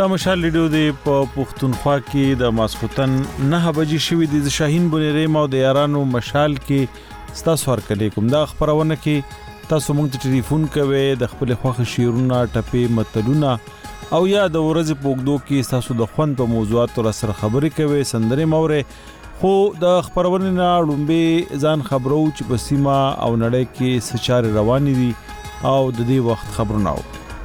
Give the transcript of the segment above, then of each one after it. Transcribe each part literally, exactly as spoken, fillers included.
د مشال ریډیو د په پښتونخوا کې د ماسختن نه بجې شوې د شاهین بنيري مو د یارانو مشال کې ستاسو ورکلیکم دا خبرونه کې تاسو موږ ته ټلیفون کوئ د خپل خوښ شیرونه ټپې متلونه او یا د ورځې پوګدو کې تاسو د خوند په موضوعاتو سره خبرې کوئ سندري مورې خو د خبرونه نه لومبي ځان خبرو چې په سیمه او نړۍ کې سچار روان دي او د دې وخت خبرونه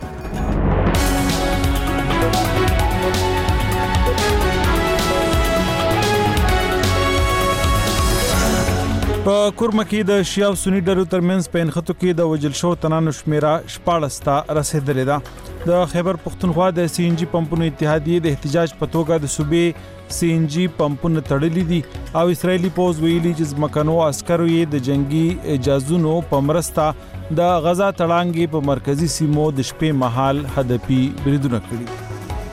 په کورمه کې د شیعه او سنی ډلو ترمنځ په انخته کې د وجل شو تنانو شمیره شپاړس ته رسیدلې ده د خیبر پختونخوا د سی ان جی پمپونو اتحادیه د احتجاج په توګه د صوبې سی ان جی پمپونو تړلې دي او اسرایلی پوز ویلي چې مکنو عسکرو یې د جنگي اجازهونو په مرسته د غزا تړانګي په مرکزی سیمو د شپې مهال هدفي بریدونه کړي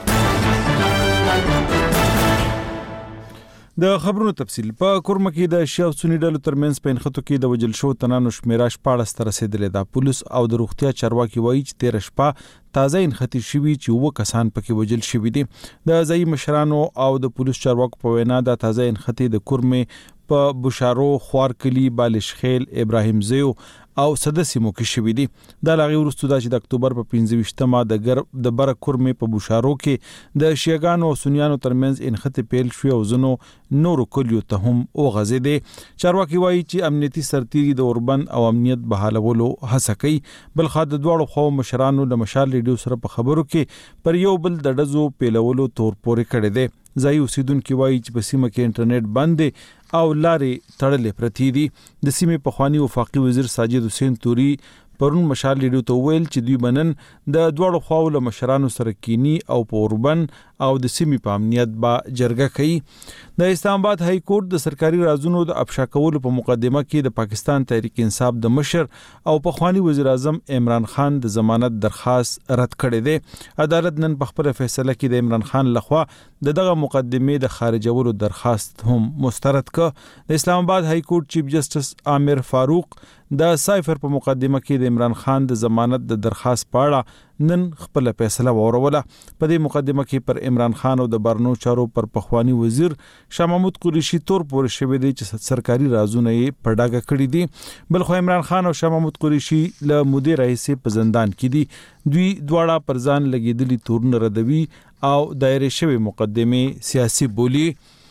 د خبرونو تفصیل په کورمه کې د شیعه او سنی ډلو ترمنځ په انخته کې د وجل شو تنانو شمیره شپاړس ته رسیدلې ده پولیس او د روغتیا چارواکي وایي چې تیر شپه تازه انختی شوی چې و کسان پکې وجل شوی دي د ځای مشرانو او د پولیس چارواکو په وینا د تازه انختی د کورمه په بشارو خوارکلی بالشخیل ابراهیم زیو او سدسیمو کې شوی دي د لاغي ورستو د اکتوبر په پنځه ویشتمه د ګر د بر کورمه په بشارو کې د شیعاګانو او سنیانو ترمنځ انختی پیل شو او زنو نورو کلیو ته هم او غزیده چارواکي وایي چې امنیتي سرتیري د اوربند او امنیت بحالولو هڅه کوي بل خا د دوړو خو مشرانو د مشال ریډیو سره په خبرو کې پر یو بل د دزو پیلولو تور پورې کړي دي ځای اوسیدونکو وایي چې په سیمه کې انټرنیټ بند او لارې تړلې پرتی دي د سیمې په خواني وفاقي وزیر ساجد حسین توري پرون مشال ریډیو ته ویل چې دوی بنن د دوړو خواو له مشرانو سره کینی او پوربن او د سیمې په امنیت با جرګه کوي د اسلام آباد های کورټ د سرکاري رازونو د افشا کولو په مقدمه کې د پاکستان تحریک انصاف د مشر او په خواني وزیر اعظم عمران خان د ضمانت درخواست رد کړی دی عدالت نن په خپل فیصله کې د عمران خان لخوا د دغه مقدمه د خارجولو درخواست هم مسترد ک د اسلام آباد های کورټ چیف جسټس عامر فاروق د سایفر په مقدمه کې د عمران خان د ضمانت د درخواست پاړه نن خپل فیصله وروله په دې مقدمه کې پر عمران خان او د برنو چارو پر پخوانی وزیر شاه محمود قریشي تور پورې شوی دی چې سرکاري رازونه یې پړډاګه کړی دي بل خو عمران خان او شاه محمود قریشي له مدیر رئیس په زندان کې دي دوی دواړه پر ځان لګیدلي تورن ردوي او دایره شوی مقدمه سیاسي بولی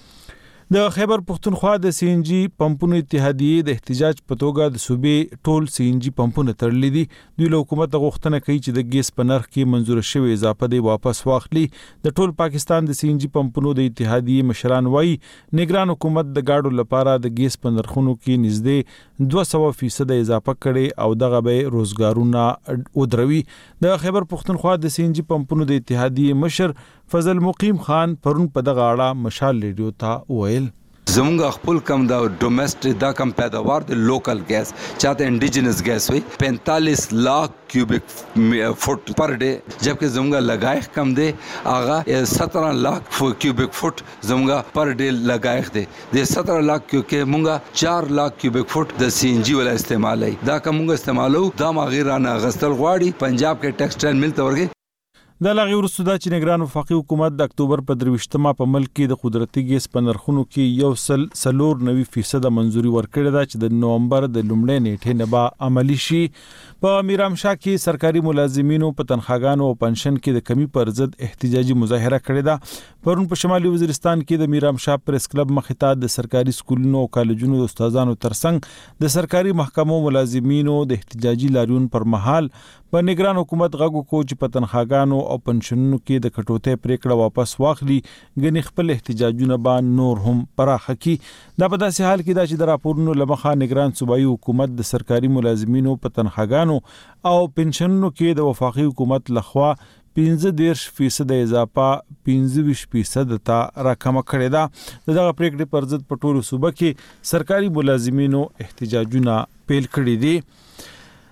د خیبر پختونخوا د سی ان جی پمپونو اتحادیه د احتجاج په توګه د صوبې ټول سی ان جی پمپونه تړلې دي دوی له حکومت غوښتنه کوي چې د ګیس په نرخ کې منزور شوی اضافه دی واپس واخلي د ټول پاکستان د سی ان جی پمپونو د اتحادیه مشران وایي نگران حکومت د گاډو لپاره د ګیس په نرخونو کې نږدې دوه سوه فیصد اضافه کړي او دغه به روزګارونه ودروي د خیبر پختونخوا د سی ان جی پمپونو د اتحادیه مشر فضل مقیم خان پرون په دغه اړه مشال ریډیو ته ویل زمونږ خپل کم دا ډومېسټک دا کم پیداوار د لوکل ګیس چاته انډیجنس ګیس وي پینتالیس لاکھ کیوبک فٹ پر ډے جبکہ زمونږ لګایخ کم دی هغه سترہ لاکھ کیوبک فٹ زمونږ پر ډے لګایخ دی د سترہ لاکھ کې مونږه چار لاکھ کیوبک فٹ د سی ان جی ولا استعمالای دا کومه استعمالو دا مغیرانه غستل غواړي پنجاب کې ټیکسټایل مل ته ورګي د لاغي ورستو د چنګران وفاقي حکومت د اکتوبر په درويشتمه په ملک کې د قدرتي ګیس په نرخونو کې یو سل سلور نوي فیصد منځوري ورکړه ده چې د نومبر د لومړۍ نیټې نه به عملی شي په میرامشاه کې سرکاري ملازمینو په تنخواګانو او پنشن کې د کمی پر ضد احتجاجي مظاهره کړې ده پرون په شمالي وزیرستان کې د میرامشاه پریس کلب مخې ته د سرکاري سکولونو او کالجونو د استادانو ترڅنګ د سرکاري محکمو ملازمینو د احتجاجي لاریون پر مهال په نگران حکومت غږ کو چې په تنخواګانو او پنشنونو کې د کټوتې پریکړه واپس واخلي غني خپل احتجاجونه با نور هم پراخه کی دا په داسې حال کې دا چې د راپورونو لمخه نگران صوبایي حکومت د سرکاري ملازمینو په تنخواګانو او پنشنونو کې د وفاقي حکومت لخوا پنځه دیرش فیصد اضافه پنځه ویشت فیصد ته راکمه کړې ده دغه پریکړې پر ضد په ټولو صوبه کې سرکاري ملازمینو احتجاجونه پیل کړي دي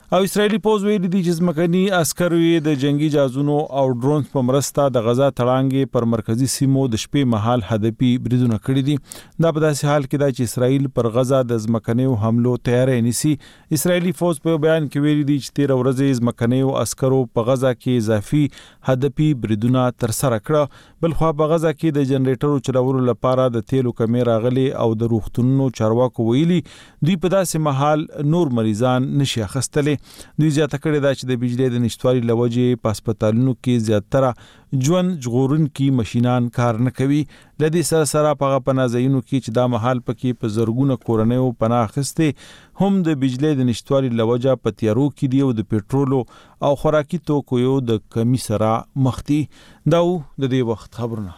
او اسرایلی پوز ویلي دي چې ځمکني عسکرو یې د جنگي جهازونو او ډرونز په مرسته د غزا تړانګې پر مرکزی سیمو د شپې مهال هدفي بریدونه کړي دي. دا په داسې حال کې دا چې اسرایل پر غزا د ځمکنیو حملو تیاری نیسي. اسرایلی فوز په بیان کې ویلي دي چې تیر ورځې ځمکنیو عسکرو په غزا کې اضافي هدفي بریدونه تر سره کړه. بل خو په غزا کې د جنریټرو چلولو لپاره د تیلو کمې راغلي او د روغتونونو چارواکو ویلي دوی په داسې مهال نور مریضان نشي اخیستلی. دوی زیاته کړې ده چې د بجلی د نشتوالي له وجې په هسپتالونو کې زیاتره ژوند ژغورونکي ماشینان کار نه کوي. له دې سره سره په هغه پناه ځایونو کې چې دا مهال پکې په زرګونه کورنیو پناه اخیستې هم د بجلی د نشتوالي له وجې په تیارو کې دي او د پټرولو او خوراکي توکو یو د کمی سره مخ دي. دا و د دې وخت خبرونه.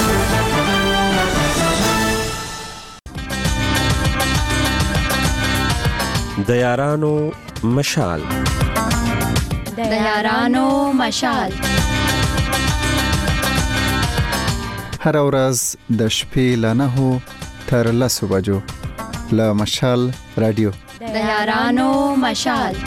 د یارانو مشال د یارانو مشال هر ورځ د شپې له نهو تر لسو بجو له مشال رادیو د یارانو مشال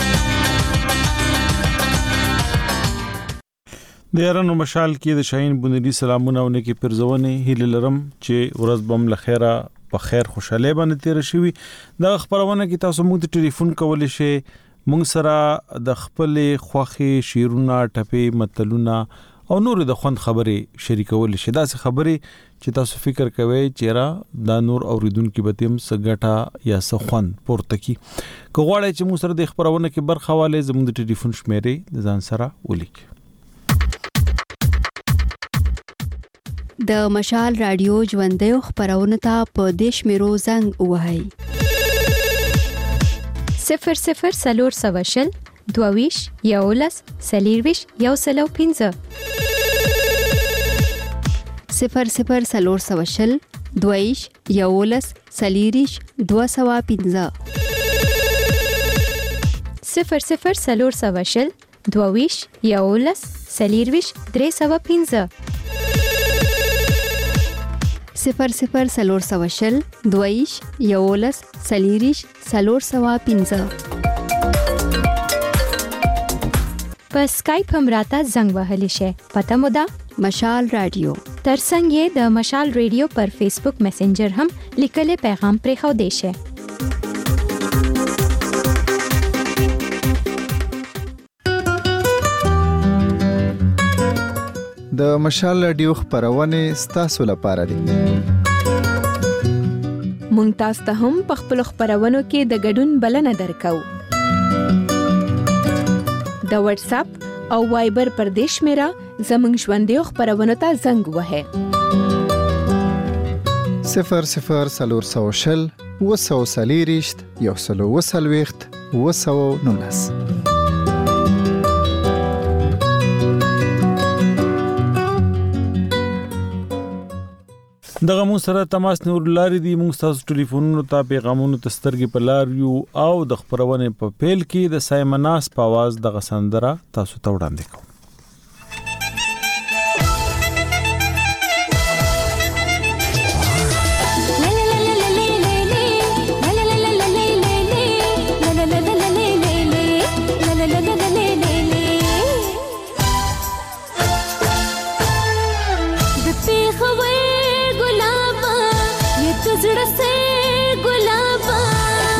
د یارانو مشال کې د شاهین بنيري سلامونه او نیکی پرزونه هیله لرم چې ورځ بم لخيره په خیر خوشاله باندې تیر شي. دا خبرونه کې تاسو موږ ته ټلیفون کولای شئ. موږ سره د خپل خوخي شیرونه ټپې متلونه او نور د خوند خبرې شریکول شي. دا څه خبرې چې تاسو فکر کوئ چې را دا نور اوریدونکو به تم سګټه یا سخوند پورته کی. کوغواړئ چې موږ سره د خبرونه کې برخه والے زموږ د ټلیفون شمیرې د ځان سره ولیکئ. د مشال رادیو ژوندۍ خبرونه ته په دیش میرو زنګ وهاي صفر صفر سلور سوشل دوویش یولس سلیرویش یو سلو پینځه صفر صفر سلور سوشل دوویش یولس سلیریش دو سوا پینځه صفر صفر سلور سوشل دوویش یولس سلیرویش درې سوا پینځه صفر صفر سلور سوشل دویش یولس سلیریش سلور سوا پینځه په سکایپ هم راته زنګ وهلی شي. پته مو ده مشال رادیو ترڅنګ یې د مشال رادیو پر فیسبوک میسنجر هم لیکل پیغام پرې خو دی شي. د مشال رادیو خبرونه ستاسو لپاره دي. مونږ تاسو ته هم په خپل خبرونو کې د ګډون بلنه درکو. د واتس اپ او وایبر پر دیش میرا زمنګ ژوندۍ خبرونه ته زنګ وهه صفر صفر سلور سوشل وسو سلیریشت یو سلو وسلويخت وسو نونس. دغه مو سره تماس نور لاري دي. موږ تاسو ټلیفونونو ته پیغامونو تسترګي په لار یو او د خبرونه په پیل کې د سایمناس په आवाज د غسندره تاسو ته وړاندې کوم.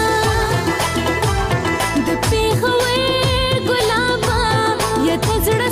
زړه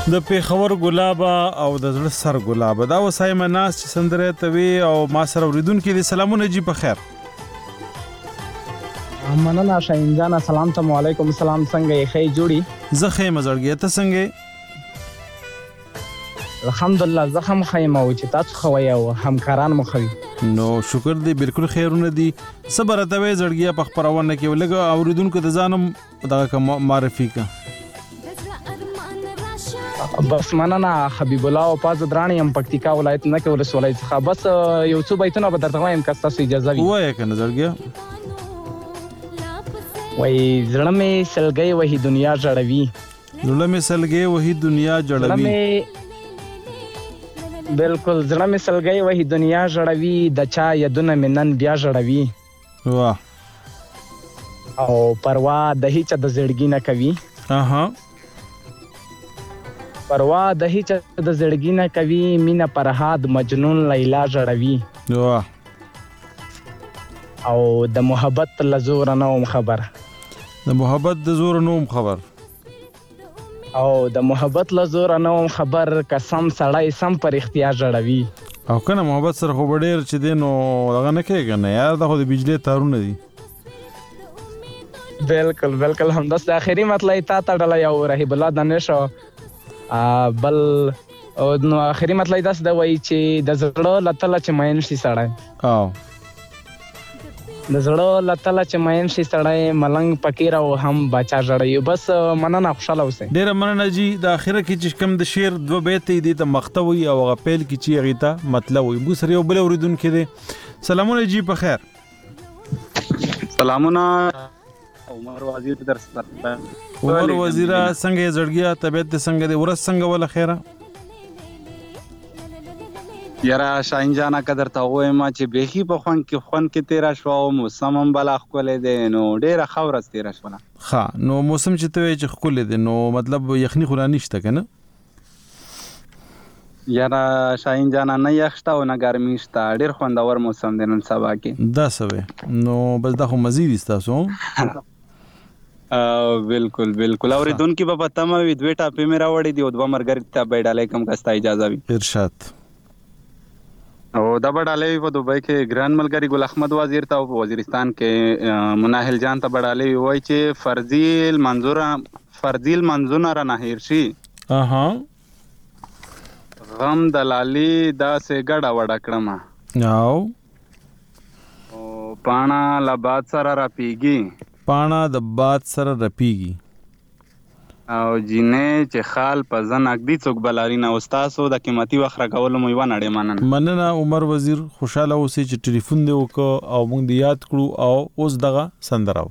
د پیښور ګلابا او د زړه سر ګلابا دا وسای مناس چې سندره توی او ما سره اوریدونکو دي سلامونه جی په خیر مننه شاهین جان سلام ته علیکم سلام څنګه یې خې جوړي زه خې مزړګی ته څنګه الحمدلله زه هم خې مو چې تاسو خو یو همکاران مو خوي نو شکر دی بالکل خیرونه دي صبر ته وې زړګیا په خبرونه کې ولګ اوریدونکو د ځانم دغه معرفي کا بس مننه حبیب الله او پاز درانی هم پکتیکا ولایت نه کې ولسوالۍ څخه بس یو څو بیتونه به درته وایم که تاسو اجازه وي وایې کنه زړګیا وای زړه مې سلګي وਹੀ دنیا جړوي زړه مې سلګي وਹੀ دنیا جړوي بالکل زړه مې سلګي وਹੀ دنیا جړوي د چا یدونه مې نن بیا جړوي واه او پروا د هیڅ د زړګي نه کوي اها پروا د هیڅ د زړګي نه کوي مینا فرهاد مجنون لیلا جړوي واه او د محبت لزور نه وم خبر د محبت د زور نه وم خبر او د محبت لزور نه وم خبر قسم سړی سم پر اختیار جړوي او کنه محبت سره خو ډیر چې دینو دغه نه کېږي نه یار د خو د بجلی تارونه دي بالکل بالکل همداس د اخري مطلب تا تړل یو رهیب الله دانشو بل نو اخري مطلب داس د وای چې د زړه لته چې ماین شي سړی او د زړه لته چې ماین شي سړی ملنګ پکې راو هم بچا جړی بس مننه خوشاله اوسه ډیر مننه جی د اخره کې چې کم د شعر دو بیت دي د مختوي او غپیل کې چې غیتا مطلب وي بو سره یو بل اوریدونکو دي سلامونه جی په خیر سلامونه عمر وزیر در سره عمر وزیر څنګه زړګیا طبيعت څنګه دی ورځ څنګه ولا خیره یاره شاهین جانا قدر ته وایم چې بهي په خون کې خون کې تیرا شو او موسم هم بل خولې دی نو ډیره خورس تیرا شو ها نو موسم چې ته چې خولې دی نو مطلب یخني خورا نشته کنه یاره شاهین جانا نه یخشته او نه ګرمي شته ډیر خوندور موسم دی نن سبا کې دا سوي نو بس دا خو مزید استاسو بالکل بالکل اوریدونکو په پته مې دوه ټاپې مې راوړې دي او دوه مرګر ته بیډاله کم کستا اجازه وي ارشاد او دا بډاله په دوبۍ کې ګران ملګری ګل احمد وزیر ته او وزیرستان کې مناهل جان ته بډاله وای چې فرضیل منظور فرضیل منظور را نه هیر شي اها غم دلالي دا سه ګډه وډه کړم او پانا لباد سره را پیږي پانا د باد سره رپیږي او جینې چې خال په ځن اګدي څوک بلاري نه استادو د قیمتي وخره کول مو یو نړۍ مننه مننه عمر وزیر خوشاله اوسې چې ټلیفون دی وکړو او موږ دی یاد کړو او اوس دغه سندراو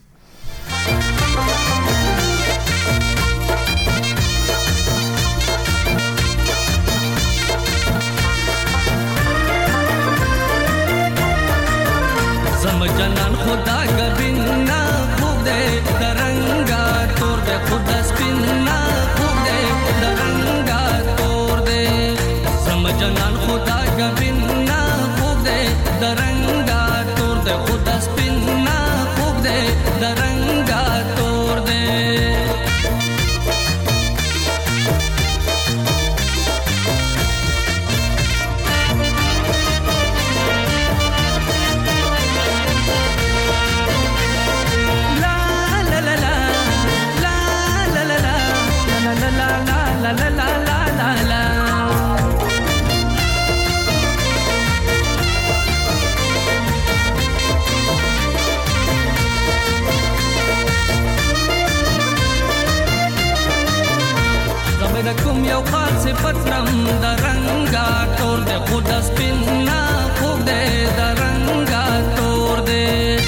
زم جنان خدا گبینا خوب دے درنگا تور دے خدا سپینا خوب دے درنگا تور دے زم جنان خدا گبینا خوب دے درنگا تور دے خدا سپینا خوب دے درنگا تور دے کوم یو خاص صفتم درنګا تور دے خود سپینا خوب دے درنګا تور دے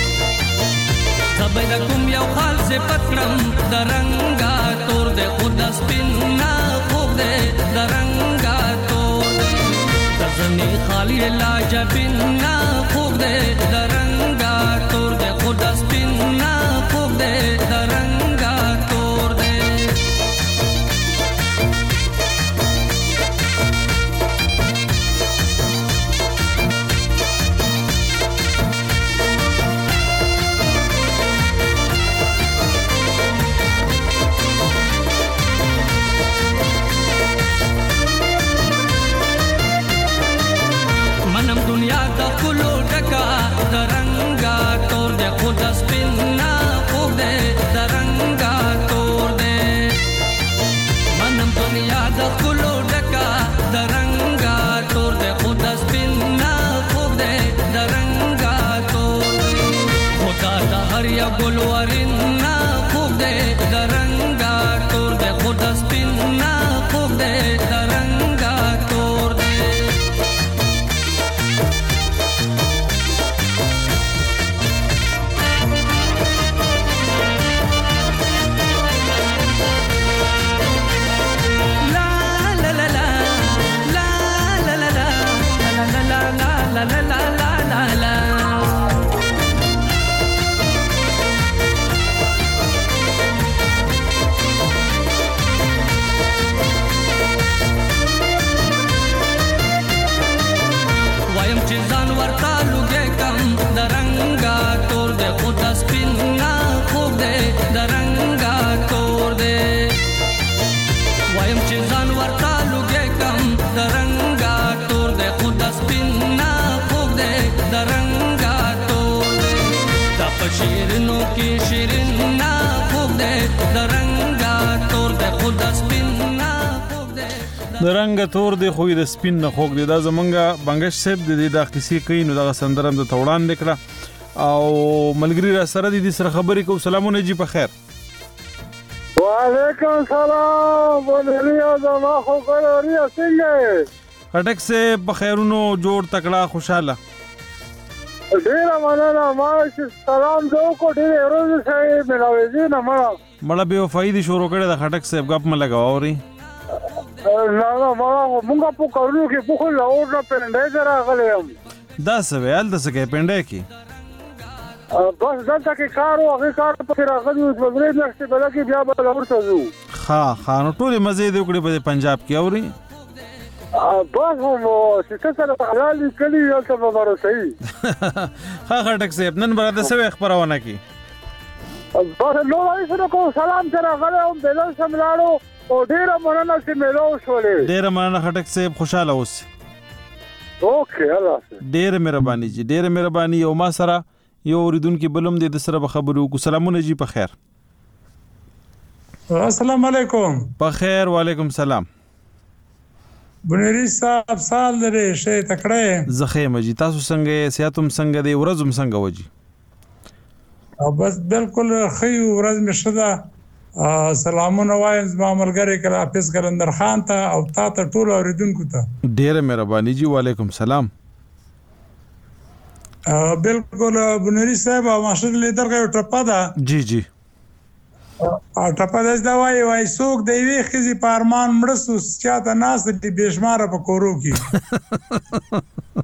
زبر کوم یو خاص صفتم درنګا تور دے خود سپینا خوب دے درنګا تور دے دزنی خالی لا جبینا خوب دے درنګا تور دے خود سپینا خوب دے درنګا تور دے د رنګ تور دی خو د سپین نه خوګ دی. دا زمونږه بنگش صاحب د دې د کیسې کوي نو دغه سندرم د توړان لیکړه او ملګری را سره د دې سره خبرې کو. سلامونه جی په خیر. وعلیکم سلام بولیا زما خو ګوریا څنګه خټک سے په خیرونو جوړ تکړه خوشاله. ډیره مننه ما چې سلام دو کو ډیره ورځ سره ملاوي نه ما مړه به وفای دي شروع کړه د خټک صاحب غپ م لگاوري. نه نه ما مونږه په کارونو کې په خو لاور نه پندای درا غلم. دا سوال د سکه پندای کې بس دلته کې کار او هغه کار په راغلی اوس بلې نشته بل کې بیا بل ورته زو. ها خانو ټول مزه دې وکړي په پنجاب کې اوري. بس مو چې څه حلال کلی یو څه به ورسې. ها خټک صاحب نن براته سوي خبرونه کی. بس نو وایي سره کو سلام سره غلم بلل سملاړو او ډیره مننه چې ملو شولې. ډیره مننه خټک صاحب خوشاله اوس. اوکې الله ډیره مهرباني جی ډیره مهرباني. او ما سره یو اوریدونکو بلوم دې د سره خبرو کو. سلامونه جی په خیر. السلام علیکم. په خیر وعلیکم سلام. بنيري صاحب سال لري شي تکړه زخه مجي تاسو څنګه سیاتم څنګه دی ورځم څنګه وجي. او بس بالکل خي ورځ مشدا سلامونه وایم زما ملګری کړه حافظ کلندر خان ته او تا ته ټول اوریدونکو ته ډیره مهرباني جی. وعلیکم سلام. بالکل بنيري صاحب ماشر لیدر غو ټپا دا جی جی ا ټپا دا وای وای سوق دی وی خزي پارمان مړسو چاته ناس دي بشماره په کورو کې.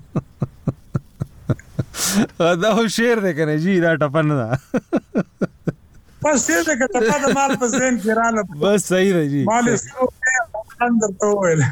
دا هو شعر دی کنه جی دا ټپا نه دا بس شعر دی که ټپا د مال په ذهن کې رااله. بس صحیح دی جی مال سوق اندر ته ویل.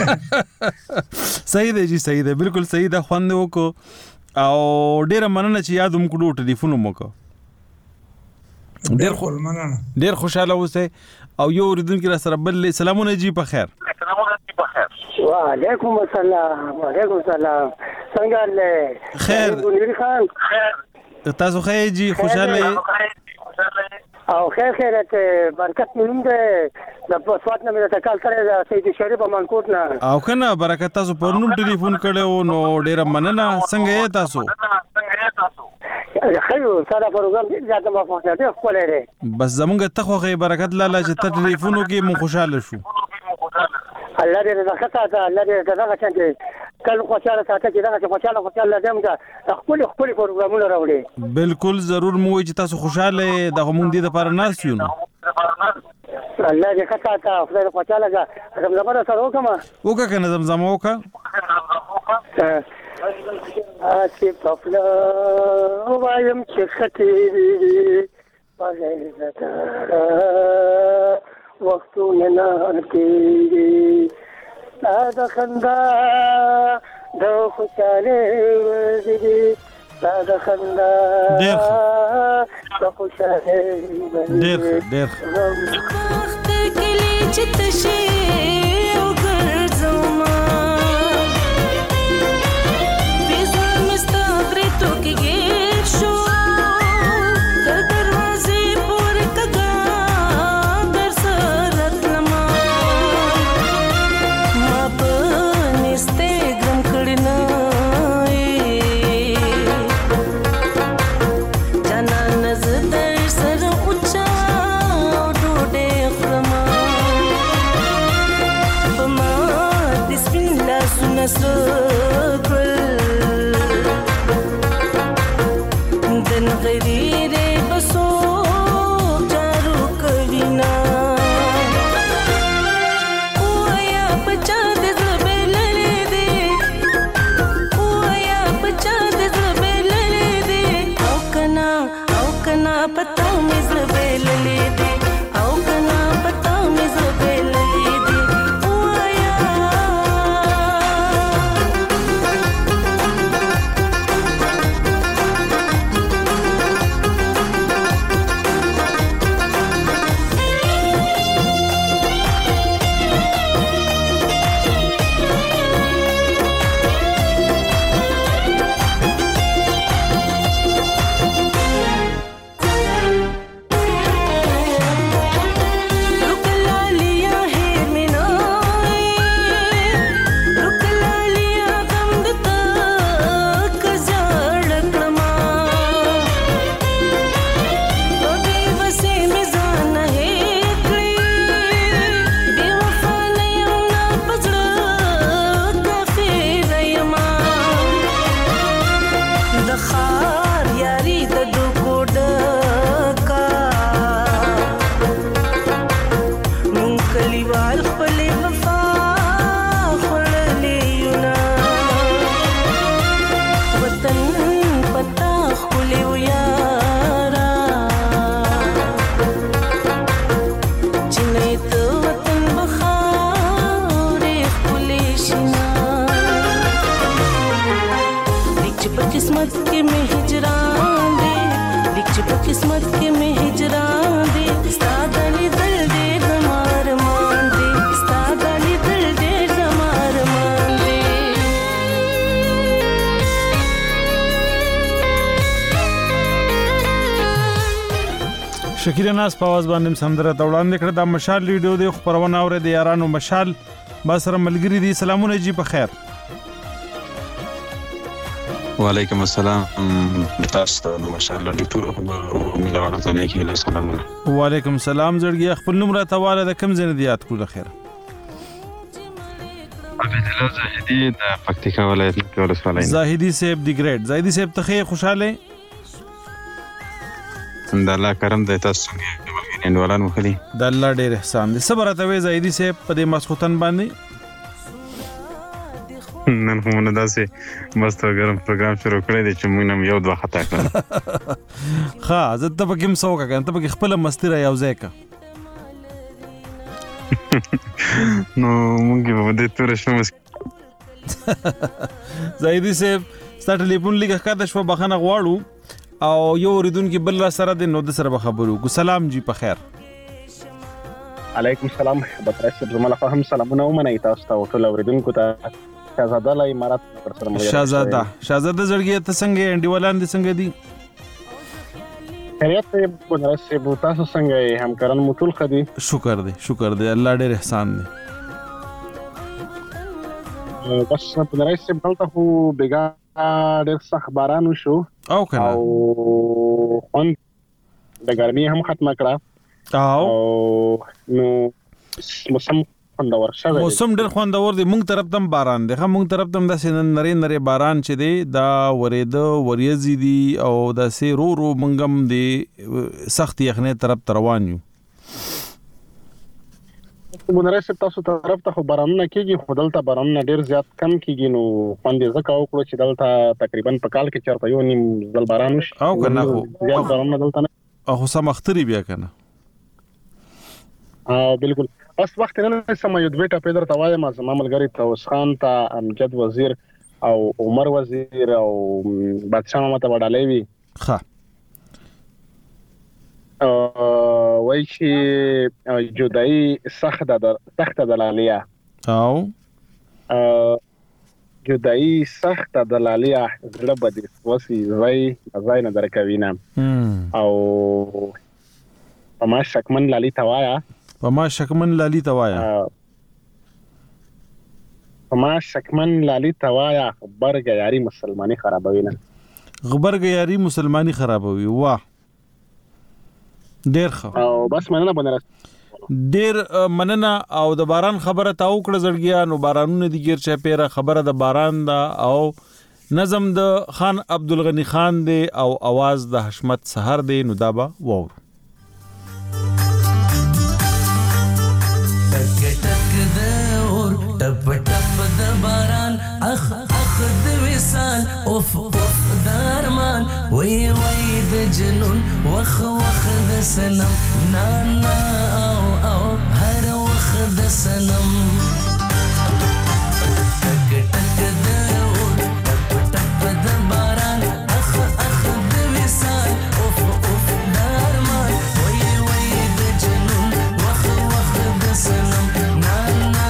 صحیح دی جی صحیح دی بالکل صحیح ده. خوند وکړو او ډیره مننه چې یاد هم کړو ټلیفون مو کو. ډیر خو مننه ډیر خوشاله اوسه او یو اوریدونکو را سره بل. سلامونه جی په خیر. سلامونه جی په خیر. وعلیکم السلام. وعلیکم السلام. څنګه له خیر بنيري خان خیر تاسو خیر جی خوشاله او خیر خیرت برکت مونږ د پوسوات نه مې تکال کړی د سید شریف منکوټ نه او کنه برکت تاسو پرنوم ټلیفون کړو نو ډیر مننه. څنګه یې تاسو؟ خیو سره پروګرام دې ځکه ما پوښتنه ته خولې ده. بس زمونږ ته خو غي برکت لاله چې ته ټلیفونو کې مون خوشاله شو. الله دې رزق ساته الله دې رزق ساته کله خوشاله ساته چې دا خوشاله خوشاله دم دا خپل خپل پروګرامونه راوړي. بالکل ضرور مو چې تاسو خوشاله د مونږ دې لپاره ناس یو نو الله دې ساته خپل خوشاله دا زمزمه سره وکما وکا کنه زمزمه وکا آتی پفلا وایم چې خطی پغیر زدارا وقتو نناتی دا خندا دا خوشاله ورزی دا خندا دا خوشاله دیر دیر وقت کلی چتشی او گرزوما تو کی گیر شو در دروازے پر کگا در سرت لما ما پنستے گرم کڑنا جانا نظر سر اچھا ڈوڈے خرما بما بسم اللہ سنسر گل غریره بسو چارو کلینا اویا بچا دې زبې لری دې اویا بچا دې زبې لری دې او کنا او کنا پتا مې زبې لری دې او کنا پتا مې زبې لری دې اویا نړیوال خپلې وفا خوړلې یونا وطن پتا خپلې و یارا چې نه ته وطن بخارې خپلې شنا لیک چې په قسمت کې مې هجران دی لیک چې په قسمت کې مې هجران دی ستا د لیدل ډېر زما ارمان دی ستا د لیدل ډېر زما ارمان دی شکیلا ناز په आवाज باندې سندره ته وړاندې کړه دا مشال ریډیو دی خبرونه اوري د یارانو مشال با سره ملګری دي سلامونه جی په خیر وعلیکم السلام تاسو ته مشال ریډیو ټول ملګرو ته نه کیږي سلامونه وعلیکم السلام زړګي خپل نوم را تواله د کم زنه دیات کول خیر عبد الله زاهدی د پکتیکا ولایت کې ولسوالۍ زاهدی صاحب دی ګریډ زاهدی صاحب ته خوشاله د الله کرم د تاسو څنګه انوالان وکړي د الله ډېر احسان دي صبر ته وې زاهدی صاحب په دې مسخوتن باندې نن هم نه داسې مست ګرم پروګرام شروع کړی دی چې موږ هم یو دوه خطا کړل ښه زه ته پکې مسوکه کنه ته پکې خپل مستی را یو ځای کا نو موږ په دې تور شنو زاهدی صاحب ستاسو ټلیفون لیکه کاته شو بخنه غواړو او یو اوریدونکو بل را سره د نو د سره خبرو کو سلام جی په خیر علیکم السلام بطرس زموږ فهم سلامونه ومنئ تاسو ته ټول اوریدونکو ته شاهزاده له امارات پر سره مو شاهزاده شاهزاده زړګي ته څنګه انډیولان دي څنګه دي خیریت ته بطرس بو تاسو څنګه همکاران مو ټول خدي شکر دی شکر دی الله ډېر احسان دی بس بطرس بلته خو بیګا ډېر سخت باران وشو او کنه او اون د ګرمي هم ختمه کړه او نو موسم خوندور شوی موسم ډېر خوندور دی مونږ طرف تم باران دی مونږ طرف تم د سینن نری نری باران چې دی دا ورېده وریځي دی او د سي رو رو منګم دی سخت یخنه طرف روان یو مونږ تاسو طرف ته خو بارانونه کیږي خو دلته بارانونه ډېر زیات کم کیږي نو خوندې زکه وکړو چې دلته تقریبا په کال کې چرته یو نیم ځل باران وشي او کنه خو زیات بارانونه دلته نه خو سمختري بیا کنه ا بالکل اوس وخت نه سم یو دوه ټاپې درته وایم زما ملګری توس خان ته امجد وزیر او عمر وزیر او بادشاہ محمد وډالې وی ښه وای چې جدای سخت ده سخت دلالیا او جدای سخت دلالیا زړه بدی وسی وای ځای نه درکوینه او پما شکمن لالی توایا پما شکمن لالی توایا پما شکمن لالی توایا خبرګ یاري مسلمانی خرابوي نه خبرګ یاري مسلمانی خرابوي واه ډیر ښه او بس مننه بنره ډیر مننه او د باران خبره تاو کړ زړګیا نو بارانونه دي ګیر چا پیره خبره د باران دا او نظم د خان عبدالغنی خان دی او आवाज د حشمت سحر دی نو دابا وور ټپ ټپ د باران اخ اخ د وصال اوف اوف درمان وی وی د جنون وخ وخ د سنم نا نا او او هر وخ د سنم ټک ټک د ټپ ټپ د باران اخ اخ د وصال اوف اوف درمان وی وی د جنون وخ وخ د سنم نا نا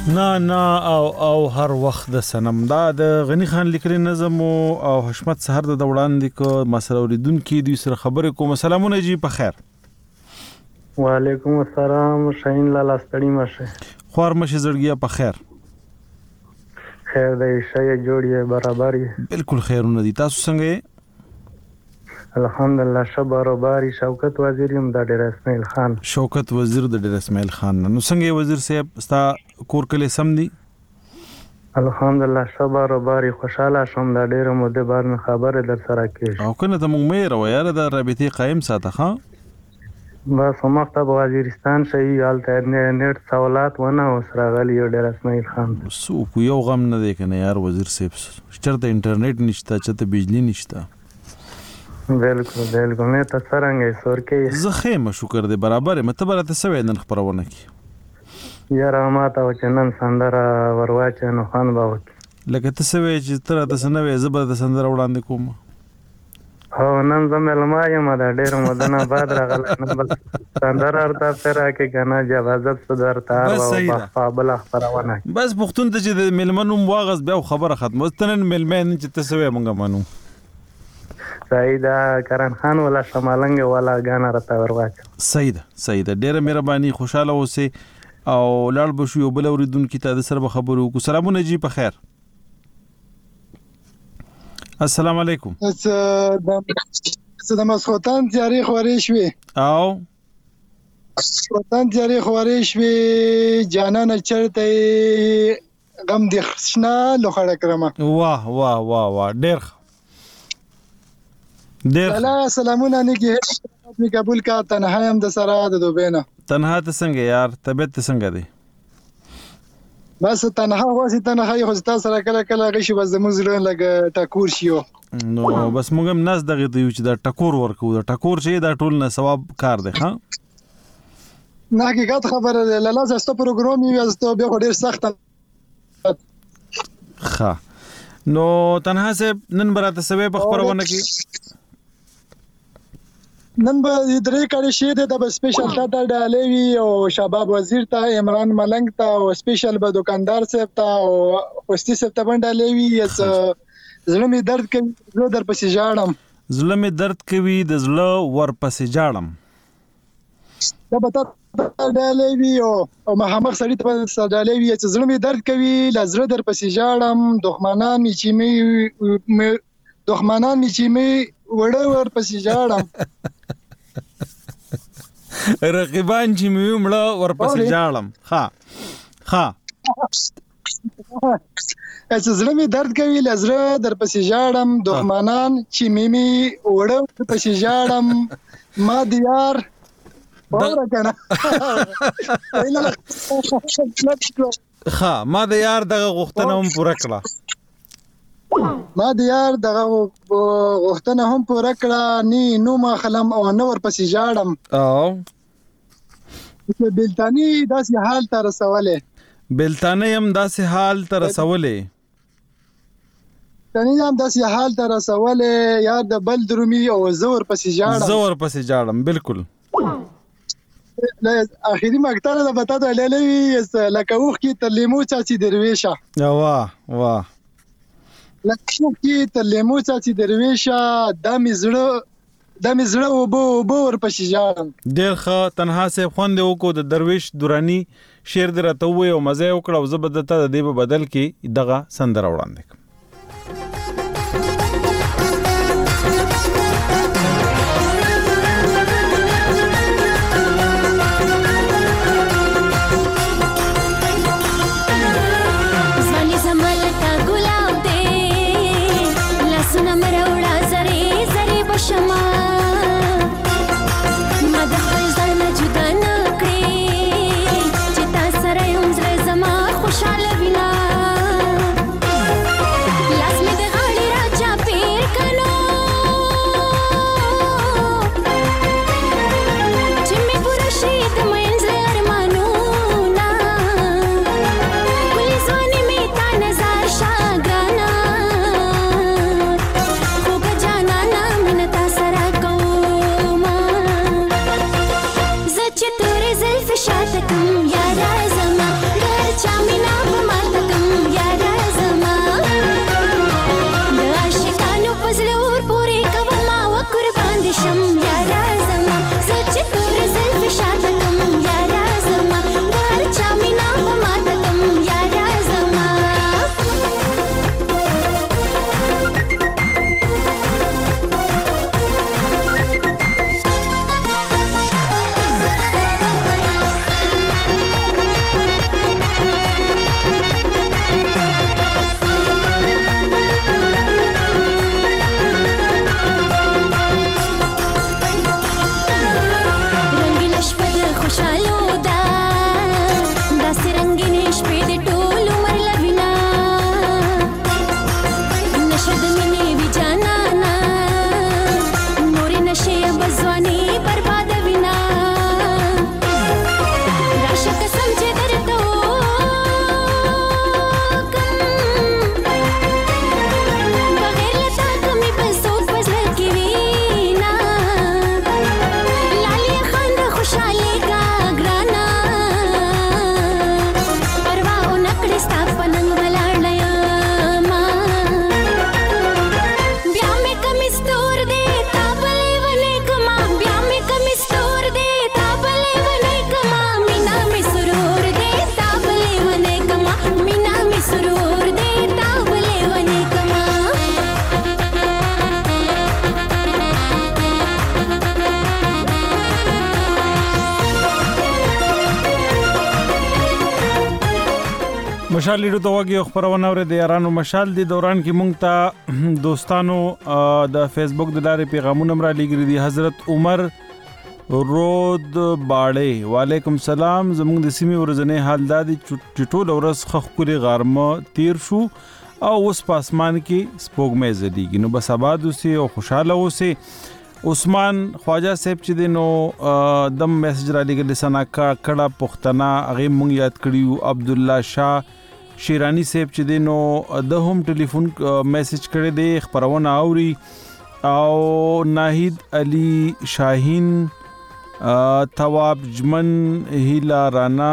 نه نه او او هر وخت د سنم دا د غنی خان لیکلي نظم او حشمت سحر د وړاندې کو مسله اوریدونکو دوی سره خبرې کوم. سلامونه جی په خیر. وعلیکم السلام شاهین لالا ستړي مشه. خور مشه زړګیا په خیر. خیر دی شای جوړی برابر یې. بالکل خیرونه دي. تاسو څنګه یې؟ الحمدلله شبارو باری. شوکت وزیر یم د ډیر اسماعیل خان. شوکت وزیر د ډیر اسماعیل خان. نو څنګه وزیر صاحب ستا کور کله سم دي؟ الحمدلله شبارو باری خوشاله شوم د ډیر مده بعد مې خبره در سره کېږي. او کنه ته مونږ مې راو یاره د رابطې قائم ساته ها. بس مخته وزیرستان شي حالت نیټ سوالات ونه وسره غلی ډیر اسماعیل خان. سو کو یو غم نه دی کنه یار وزیر صاحب. چرته انټرنیټ نشته چته بجلی نشته. بالکل بالکل نه ته څنګه سور کې زه خیمه شکر دې برابر مته برته سوي نن خبرونه کی یاره ما ته چنن سندره ورواچ نو خان باو لکه ته سوي چې تر ته سنوي زبر د سندره وړاندې کوم. هو نن زمل ما یم دا ډیر مدنه بعد راغله نن بل سندره ارته فرا کې غنا جوازت صدر تار او قابل خبرونه بس پختون ته چې ملمنو مواغز بیا خبره ختمه تنن ملمن چې ته سوي مونږه مانو سیدا کرن خان ولا شمالنګ ولا غانا رته ورواچ. سیدا سیدا ډیره مهرباني خوشاله اوسه او لاړ بشو یو بل اوریدونکو ته د سره خبرو کو. سلامونه جی په خیر. السلام علیکم. څه د مسخوتان تیاری خوري شوي او مسخوتان تیاری خوري شوي جانان چرته غم د خشنا لوخړه کړم. واه واه واه واه ډیر ډیر الله سلامونه نګي می قبول کا تنها هم د سره د دوبینه. تنها ته څنګه یار طبيعت څنګه دی؟ بس تنها واسي تنها یو ځتا سره کله کله غشي بس د مزړه لګ ټکور شيو. نو بس موږ هم ناس دغه دی چې دا ټکور ورکو دا ټکور شي دا ټول نه ثواب کار دی. ها نه حقیقت خبره ده لاله زسته پروګرام یو زسته به ډیر سخت. ښه نو تنها سه نن براته سوي په خبرونه کې نن به درې کړي شي د سپیشل تا د ډالوي او شباب وزیر ته عمران ملنګ ته او سپیشل به دکاندار صاحب ته او خوستي صاحب ته باندې ډالوي یس زړه می درد کوي زه در پسې جاړم زړه می درد کوي د زړه ور پسې جاړم دا به تا ډالوي او محمد سړی ته باندې ډالوي چې زړه می درد کوي ل زړه در پسې جاړم دښمنان می چې می دښمنان می چې می وړه ور پسې جاړم رقیبان چې مې ومړه ورپسې جاړم. ها ها چې زړه مې درد کوي ل زړه در پسې جاړم دښمنان چې مې مې وړه پسې جاړم ما دیار پوره کنه ها ما د یار دغه غوښتنه هم پوره کړه ما د یار دغه غوښتنه هم پوره کړه نی نو ما خلم او نو ورپسې جاړم. او بلتانی داسې حال ته رسولې بلتانی هم داسې حال ته رسولې تنی هم داسې حال ته رسولې یار د بل درومي او زور پسې جاړم زور پسې جاړم. بالکل اخیری مقطع د بتا ته للی لکه وخ کی تر لیمو چاچی درویشه واه واه لکه وخ کی تر لیمو چاچی درویشه د مزړه د مزړه او بو بو ور پسې جاړم. ډیر ښه تنها سه خوند وکړو د درویش دورانی شعر درته وې او مزه وکړو زبدته د دې په بدل کې دغه سندره وړاندې خوشاله وینا مشال لیډو توګه خبرونه اوري د یارانو مشال دی دوران کې مونږ ته دوستانو د فیسبوک د لارې پیغامونه را لګري دي. حضرت عمر رود باړې وعلیکم سلام. زموږ د سیمې ورځنې حال دادي چې ټول ورځ خخ کلی غارمه تیر شو او اوس په اسمان کې سپوږمۍ ځلېږي. نو بس آباد اوسئ او خوشاله اوسئ. عثمان خواجه صاحب چې دی نو دم میسج را لګل سنا کړه پښتنه هغه مونږ یاد کړیو. عبد الله شاه شیرانی صاحب چې دی نو د هم ټلیفون میسج کړی دی خبرونه اوري. او ناهید علي شاهین تواب جمن هیلا رانا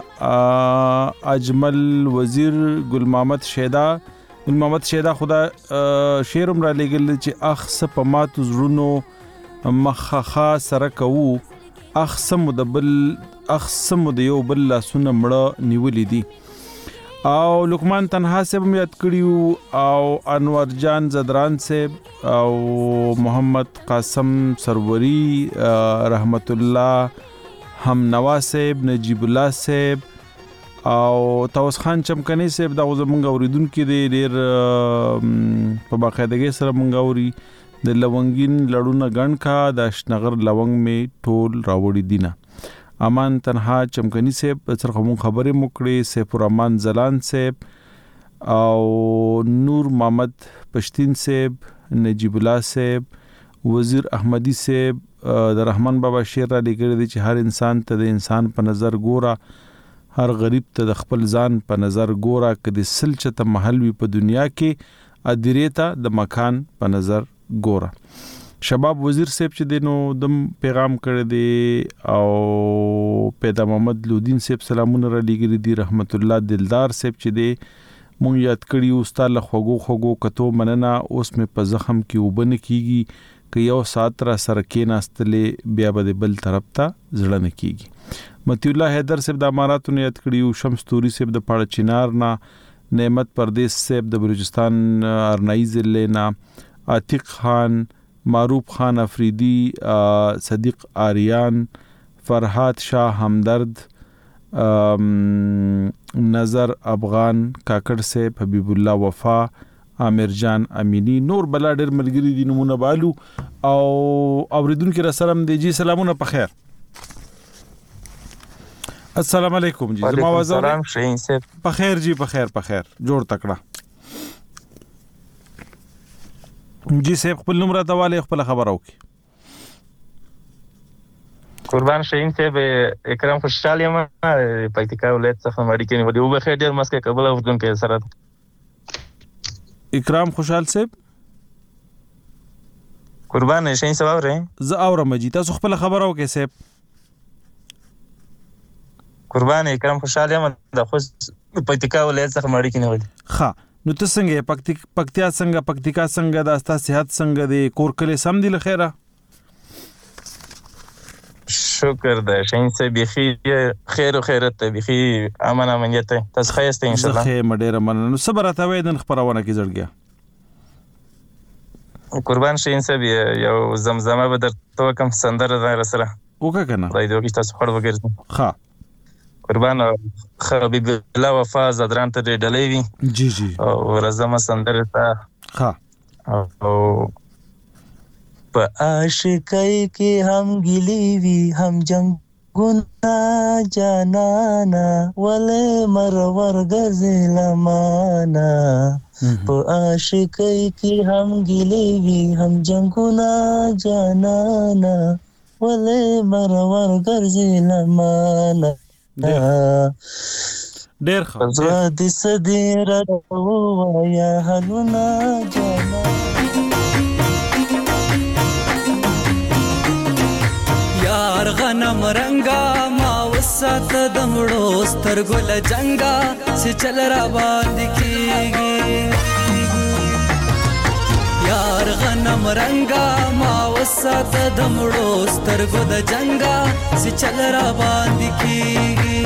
اجمل وزیر ګل محمد شیدا ګل محمد شیدا خدا شیرم را لګل چې اخ سپمات زړونو مخخا سره کوو اخ سم د بل اخ سم د یو بل لاسونه مړه نیولې دي. او لقمان تنها صاحب یاد کړیو او انور جان زدران صاحب او محمد قاسم سروری رحمت الله هم نواز صاحب نجیب الله صاحب او توس خان چمکنی صاحب دا زمونږ اوریدونکو دی ډیر په باقاعدګۍ سره مونږ اوري. د لونګین لړونه ګڼ کا د شنغر لونګ می ټول راوړي دینه. امان تنها چمکنی صاحب سره کوم خبرې موکړي. سیف الرحمن زلان صاحب او نور محمد پشتین صاحب نجیب الله صاحب وزیر احمدی صاحب د رحمان بابا شعر را لګړي دي چې هر انسان ته د انسان په نظر ګوره هر غریب ته د خپل ځان په نظر ګوره کدي سلچته محل وي په دنیا کې ادریتا د مکان په نظر ګوره. شباب وزیر صاحب چې دینو دم پیغام کړی دی او پیدا محمد لودین صاحب سلامونه را لګري دي. رحمت الله دلدار صاحب چې دی مونږ یاد کړی او ستاله خوګو خوګو کتو مننه اوس مې په زخم کې وبن کیږي که یو سات را سره کې ناستلې بیا به بل طرف ته زړه نه کیږي. متی الله حیدر صاحب د اماراتو یاد کړی او شمس توری صاحب د پاړه چینار نه نعمت پردیس صاحب د بلوچستان ارنائی ضلع نه عتیق خان معروف خان افریدی صدیق آریان فرحات شاه همدرد نظر افغان کاکړ صاحب حبیب الله وفا عامر جان امینی نور بلا ډېر ملګری دي نمونه بالو او اوریدونکو را سلام دی. جی سلامونه په خیر. السلام علیکم جی زما आवाज سلام شین صاحب په خیر جی په خیر په خیر جوړ تکړه. جی صاحب خپل نمبر تواله خپل خبر او کی قربان شین صاحب اکرام خوشحالي ما پکتیکا ولایت څخه مړی کینی ودی او به خیر ډیر مسکه قبل اوردون کې سره اکرام خوشحال صاحب قربان شین صاحب اورې ز اورم جی تاسو خپل خبر او کې صاحب قربان اکرام خوشحالي ما د خو پکتیکا ولایت څخه مړی کینی ودی. ها نو ته څنګه پکتیک پکتیا څنګه پکتیکا څنګه د استا صحت څنګه دی کور کله سم دی لخيره شکر ده شین سه بخي خیر او خیرت ته بخي امن امنیت تاسو خیسته ان شاء الله. زه مډیر مننه صبر ته ویدن خبرونه کې زړګیا قربان شین سه یو زمزمه به درته کوم سندره ده سره وکړه کنه راځي دوی تاسو خړ وګرځي. ها قربان حبیب الله وفا زدران ته ډلې وی جی جی او رزمه سندره تا ها او په عاشقۍ کې هم ګلی وی هم جنگونه جانانا ولې مرور غزلمانا په عاشقۍ کې هم ګلی وی هم جنگونه جانانا ولې مرور غزلمانا ډېر ښه زړه دې سدې راو یا هلونه جانا یار غنم رنگا ما وسات دمړو سترګو لجنګا چې چل را باندې کیږي یار غنم رنگا ما وسات دمړو سترګو د جنگا چې چل را باندې کیږي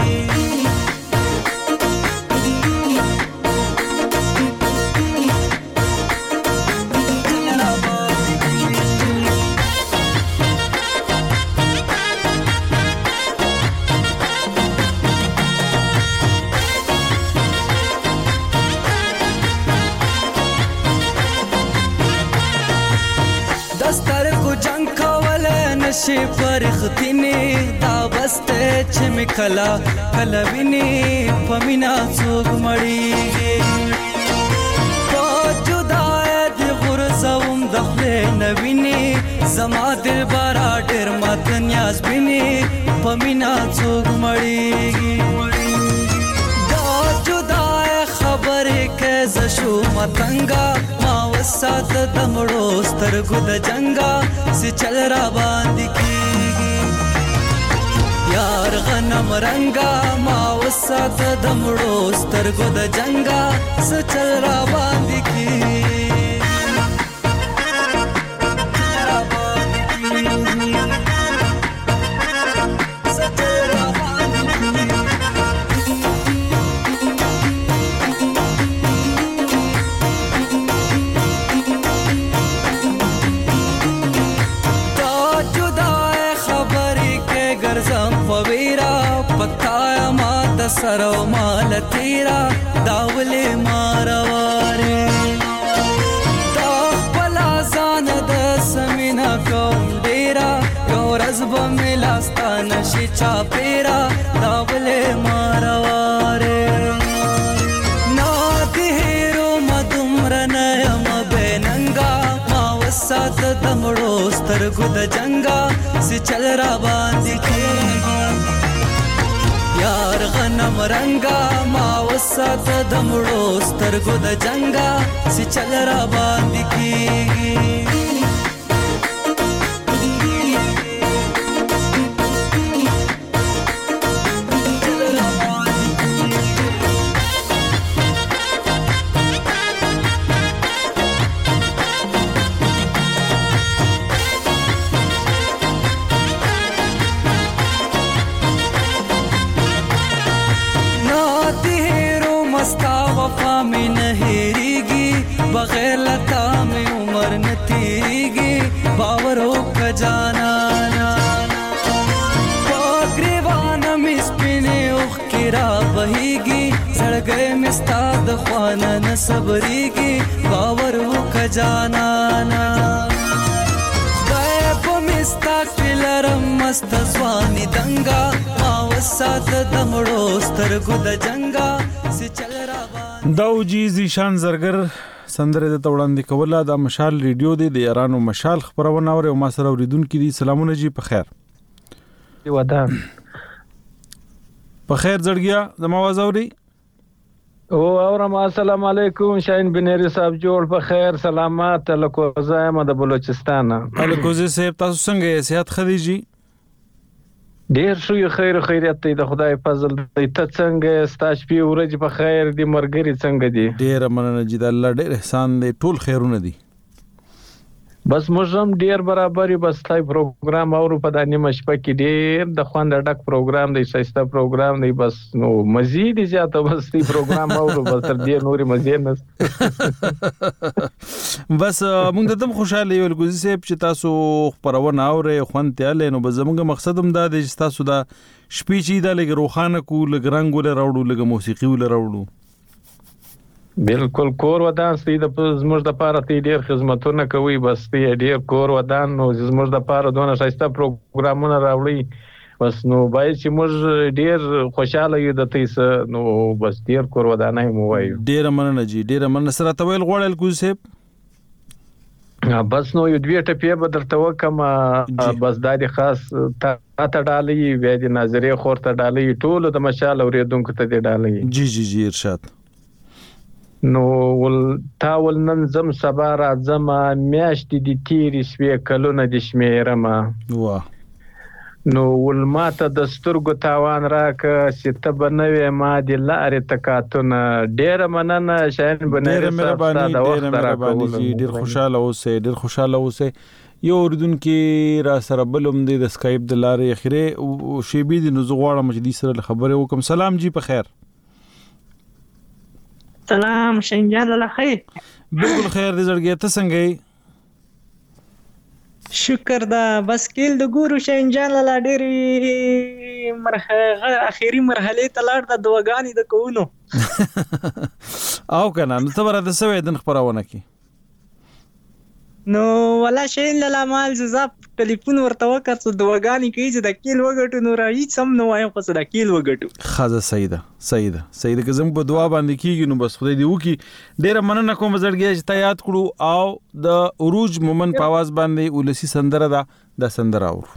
چې پرختینې دا بسته چې می کلا کلا ویني پمینا څوک مړیږي په جدای د غرزوم دخله نویني زما دل بارا ډېر مات نیاز بیني پمینا څوک مړیږي دا جدای خبرې کې زشو متنګا ما وسات دمړو سترګو د جنگا سي چل را باندې کیږي یار غنم رنگا ما وسات دمړو سترګو د جنگا سي چل را باندې کیږي سرو مال تیرا داولې مارواره دا خپل ځان د سمینا کوم ډیرا یو ورځ به ملاستا نشي چا پیرا داولې مارواره نا دهرو مدمر نه م بننګا ما وسات دمړو سترګو د جنگا سي چل را باندې کیږي یار غنم رنگا ما وسات دمړو سترګو د جنگا سي چل را باندې کیږي बगैर लता में उम्र न तीरेगी बावर हो खजाना पगरेवान में स्पिने उख किरा बहेगी सड़ गए मिस्ताद ख्वाना न सबरेगी बावर हो खजाना गायब मिस्ता किलरम मस्त स्वानी दंगा मावसात दमड़ो स्तरगु द जंगा से चल रहा दाऊजी زیشان زرګر سندره د توړاندې کوله د مشال ریډیو دی د یارانو مشال خبرونه اوري او ما سره اوریدونکو دي سلامونه جی په خیر دی ودان په خیر زړګیا زما आवाज اوري او اورم السلام علیکم شاهین بنيري صاحب جوړ په خیر سلامات لکوزه م د بلوچستان الکوزه صاحب تاسو څنګه یې صحت خديجي ډیر شو خیر خیریت دی د خدای فضل دی ته څنګه ستاش پی ورځ په خیر دی مرګري څنګه دی ډیر مننه جی د الله ډیر احسان دی ټول خیرونه دی بس موږ ډیر برابرۍ بس تای پروګرام اورو په دانه مشپه کې ډیر د خوند ډک پروګرام دی شایسته پروګرام دی بس نو مزید زیاته بس دی پروګرام اورو بس تر دې نوري مزید نه بس موږ د تم خوشاله یو ګوزي صاحب چې تاسو خبرونه اوري خوند تیاله نو زموږ مقصد هم دا دی چې تاسو دا شپې چې دا لګ روخانه کو لګ رنگ ول راوړو لګ موسیقي ول راوړو بالکل کور ودان ستې د زموږ د پاره تی ډیر خدمتونه کوي بس تی ډیر کور ودان نو زموږ د پاره دونه شایسته پروګرامونه راوړي بس نو باید چې موږ ډیر خوشاله یو د تیس نو بس ډیر کور ودانای مو وایو ډیر مننه جی ډیر مننه سره تویل غوړل کو صاحب بس نو یو دوی ټپی به درته وکم بس د دې خاص ته ډالۍ وې د نظریه خورته ډالۍ ټول د مشال اوریدونکو ته دی ډالۍ جی جی جی ارشاد نو ول تاول نن زم سبا را زم میاشتې د تیری سوي کلونه د شمیرما واه نو ول ماته د سترګو تاوان راک سته بنوي ما د لارې تکاتونه ډیر مننه شاین بنره مهرباني ډیر مهرباني ډیر خوشاله اوسه ډیر خوشاله اوسه یو اردوونکو را سره بلوم دی د اسکایپ د لارې اخیره شی بي د نزو غواړم چې د سره خبره وکم سلام جی په خیر سلام شنجان الله خیر بالکل خیر دې زړګي ته څنګه یې شکر دا بس کېل د ګورو شنجان الله ډېر مرحله اخیری مرحله ته لاړ د دواګانی د کوونو او کنه نو ته ورته سوي دن خبرونه کی نو ولا شین لاله مال زاب ټلیفون ورته وکړ څه دواګانی کوي چې د کیل وګټو نو راځي سم نو وایم خو د کیل وګټو خزه سیده سیده سیده که زم په دعا باندې کیږي نو بس خدای دې وکي. ډیره مننه کوم زړګي چې تا یاد کړو او د عروج مومن په आवाज باندې ولسی سندره ده د سندره اور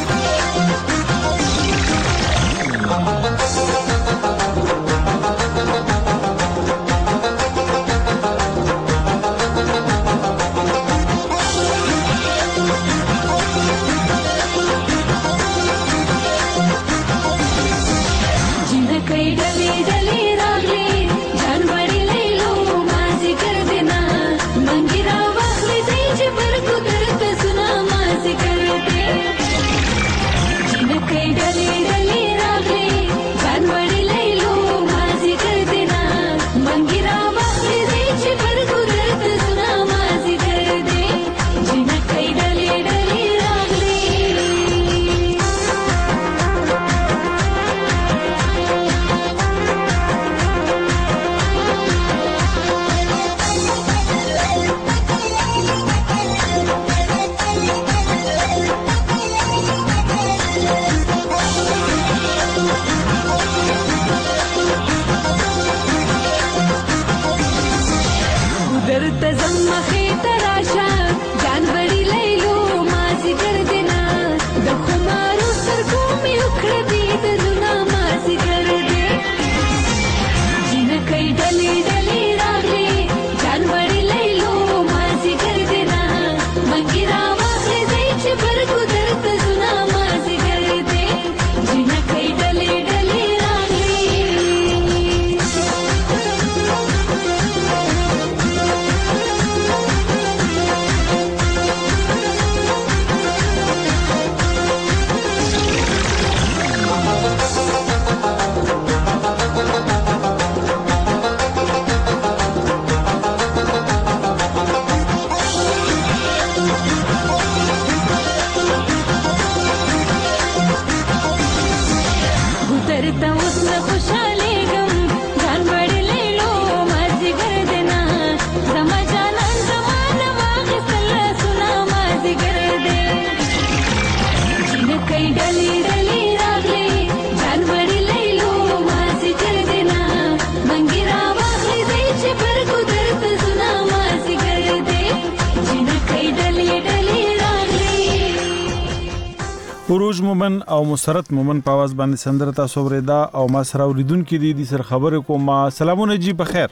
عروج مومن او مسرت مومن په आवाज باندې سندره تاسو ورېدا او ما سره اوریدونکو دي د سر خبرې کوم. سلامونه جی په خیر.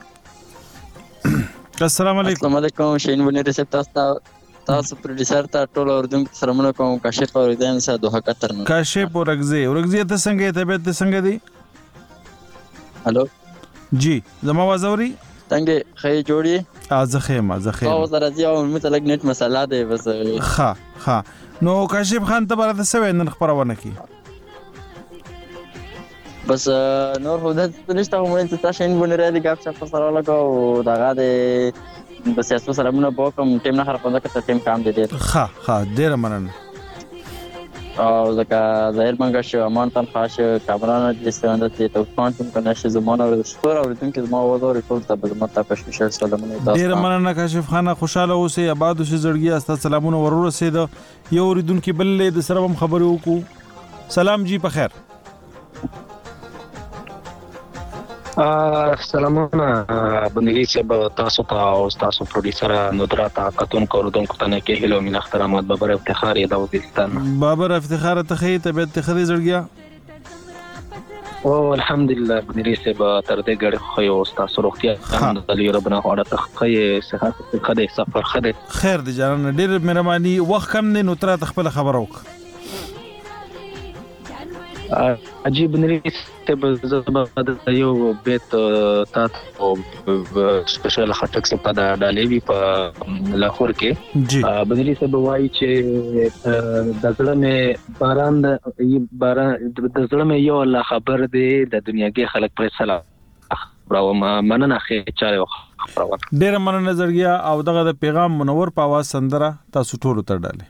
السلام علیکم. السلام علیکم شین ونی ریسپټ تاسو تاسو پروډوسر ته ټول اوریدونکو سلامونه کوم. کاشف اوریدم سه دوه کتر نه کاشف ورغزه ورغزه ته څنګه طبيعت ته څنګه دي؟ الو جی زما आवाज اوري؟ څنګه خې جوړي؟ ازه خېما زه خېما او درځي او متلګ نت مسله ده بس. ها ها نو کاشف خان ته برته سوي نن خبرونه کی بس نور هدت نشته کومه چې تاسو شین بونه ردی ګاب څه سره لګاو دغه د بس تاسو سلامونه وکم ټیم نه خراب نه کړه ټیم کام دي ډیر ها ها ډیر مننه او ځکه ظاهر منګه شو امان تن خاص کامران د ستوند ته تو کوانټم کنه زمونه او ستور او دونکو زما وځو ریپورت ته بل مت په شپه سلامونه تاسو ډیر مننه کاشف خان خوشاله اوسئ آباد اوسئ زړګي استا سلامونه ورور رسید یو ریدونکو بل د سره هم خبرو وکړو. سلام جی په خیر. سلامونه بندګي چې تاسو ته او تاسو پروډوسر ندرات کتون کول دونکو ته نه کې هلو من احترامات بابر افتخار د وزیرستان بابر افتخار ته خې ته به تخري زړګیا او الحمدلله بندګي چې تر دې ګړې خو یو تاسو روغتیا الحمدلله ربنا وړه تخې صحت خدای سفر خدای خیر دي جان ډېر مهرباني وخت کم نه نو تر خپل خبر وک عجیب نریس ته به د یو بیت تاسو سپیشل خټک څخه د ډالېوی په لاهور کې بنري څه بوای چې د ځلمه باران د باران د ځلمه یو الله خبر دی د دنیاګي خلک پر سلام براو مننه خې چاره خبرونه ډېر مننه زړګیا او دغه د پیغام منور په आवाज سندره تاسو ټول تر ډالې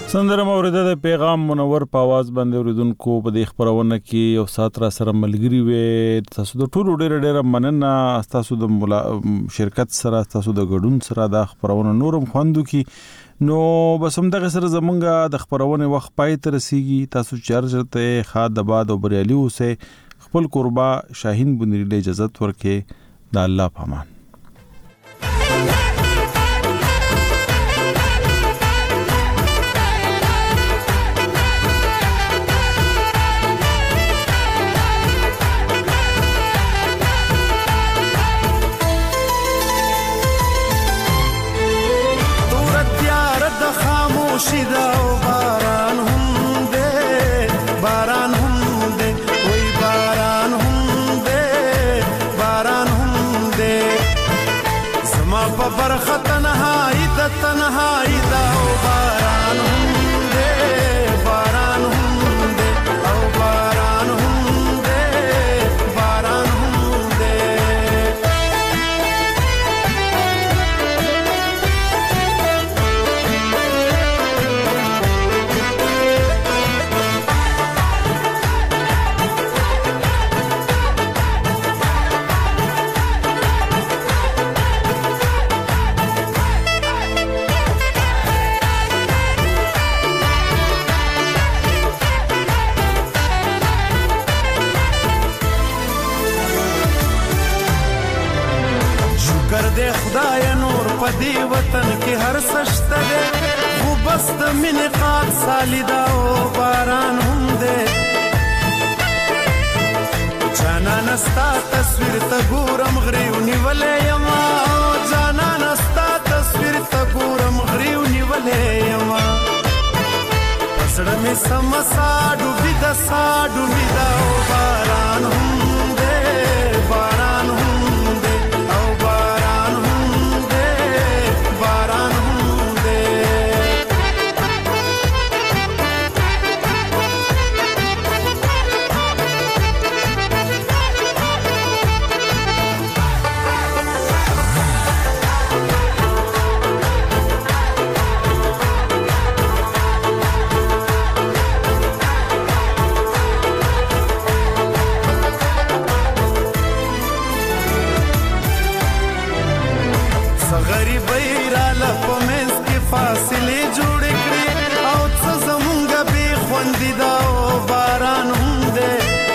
سندره موریده د پیغام منور په आवाज باندې اوریدونکو په دې خبرونه کې یو سات را سره ملګری وې. تاسو د ټولو ډېر ډېر مننه تاسو د شرکت سره تاسو د ګډون سره د خبرونه نورم خوندو کې نو بس هم دغه سره زمونږه د خبرونه وخت پای ته رسیږي. تاسو چارجته خاد آباد او بریالي اوسه. خپل قربا شاهین بنری له اجازه ورکې. د الله پامان. شیدا او باران هم دے باران هم دے وای باران هم دے باران هم دے زما په برخه تنهایی د تنهایی دا او باران هم دے باران هم دے او باران هم دے باران هم دے خدای نور پدی وطن کې هر سشته ده خو بس د مینې قات سالیدا او باران هم ده جانا نستا تصویر ته ګورم غریو نیولې یما جانا نستا تصویر ته ګورم غریو نیولې یما پسړه مې سمسا ډوبې د سا ډوبې دا او باران هم ده باران هم فاصله جوړ کړی او څه زمونږ به خوندې دا او باران هم ده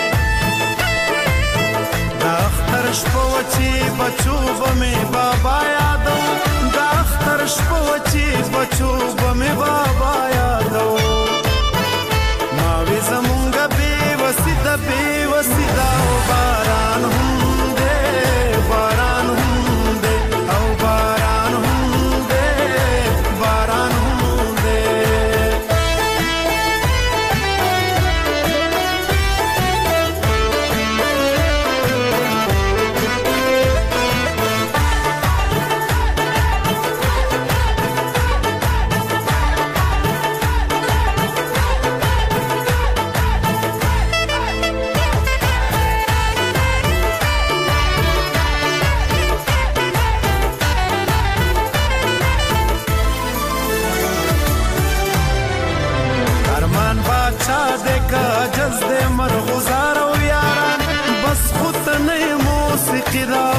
د اختر شپه وچی بچو بمې بابا یادو د اختر شپه وچی بچو بمې بابا یادو ما وی زمونږ به وسیده به وسیده او باران هم ده باران هم ده او باران هم جز دے مرغزار و یاران بس خود نہیں موسیقی دا